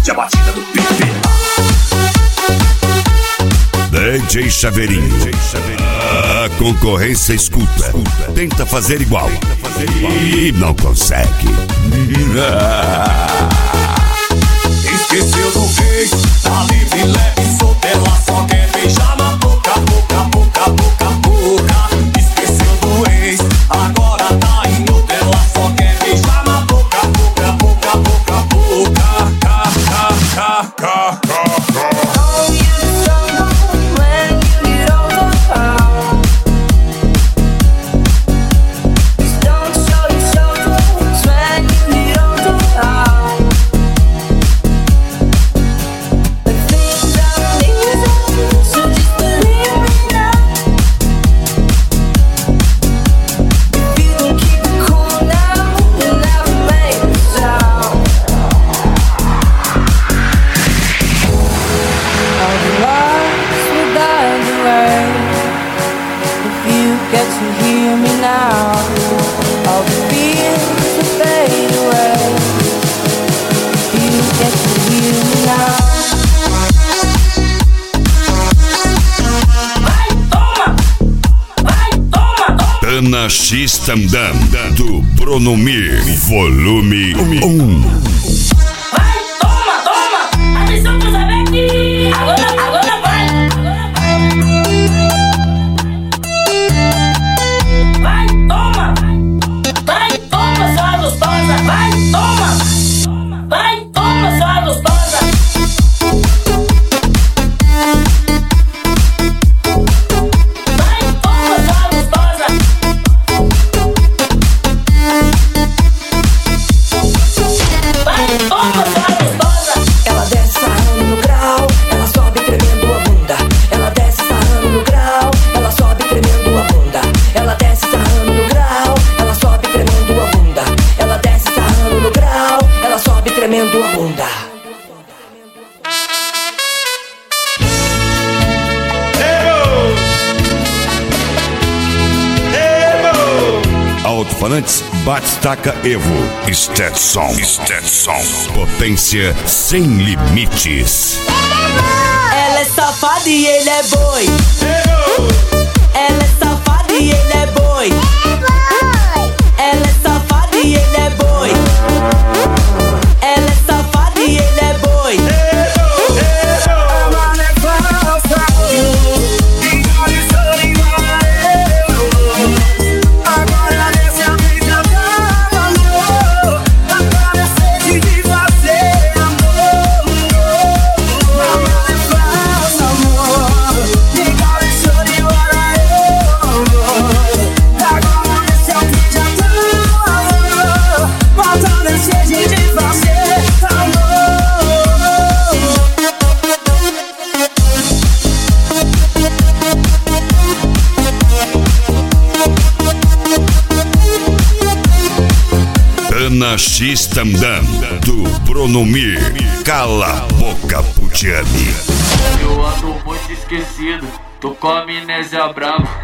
sente a batida do PP. DJ Chaveirinho, a concorrência escuta, tenta fazer igual e não consegue. Esqueceu do ex, tá livre, leve, solta, ela só quer beijar na boca, boca, boca, boca, boca. Esqueceu do ex, agora tá em outra, ela só quer beijar na boca, boca, boca, boca, boca. Ca, ca, ca, ca, ca. Na X Tandam do Pronomir, volume 1. Vai, toma, toma! Atenção pros aqui! Agora vai! Vai, toma! Vai, toma, sua gostosa! Vai, toma! Vai, toma, sua gostosa! Tremendo a bunda. Alto-falantes Batistaca Evo Stetson. Potência sem limites. Ela é safada e ele é boi. Ela é safada e ele é boi. Ela é safada e ele é boi. Ela é safada e ele é boi. Ela é falsa, engoliçou igual a eu. Agora dessa vez já tava amor. Agora é sede de fazer amor. Ela é falsa, amor, engoliçou igual a eu. Agora dessa vez já tava amor. Matando a sede de fazer. Na X Tandam do Pronomir, cala a boca, Putiane. Eu ando muito esquecido, tô com amnésia brava.